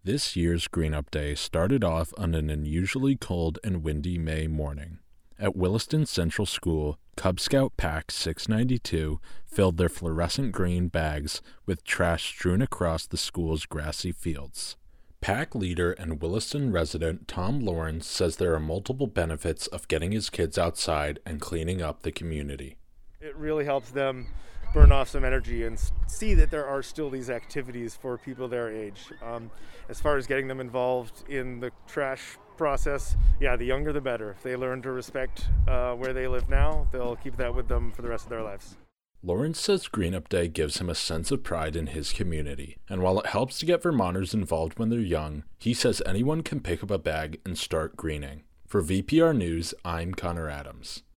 This year's Green Up Day started off on an unusually cold and windy May morning. At Williston Central School, Cub Scout Pack 692 filled their fluorescent green bags with trash strewn across the school's grassy fields. Pack leader and Williston resident Tom Lawrence says there are multiple benefits of getting his kids outside and cleaning up the community. It really helps them burn off some energy and see that there are still these activities for people their age. As far as getting them involved in the trash process, the younger the better. If they learn to respect where they live now, they'll keep that with them for the rest of their lives. Lawrence says Green Up Day gives him a sense of pride in his community, and while it helps to get Vermonters involved when they're young, he says anyone can pick up a bag and start greening. For VPR News, I'm Connor Adams.